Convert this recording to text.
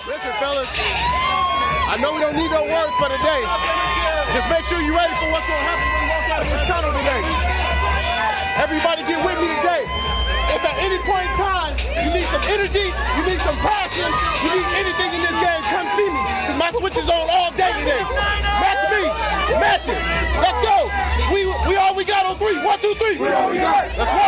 Listen, fellas, I know we don't need no words for today. Just make sure you're ready for what's going to happen when we walk out of this tunnel today. Everybody get with me today. If at any point in time you need some energy, you need some passion, you need anything in this game, come see me. Because my switch is on all day today. Match me. Match it. Let's go. We all we got on 3. 1, 2, 3. We all we got. Let's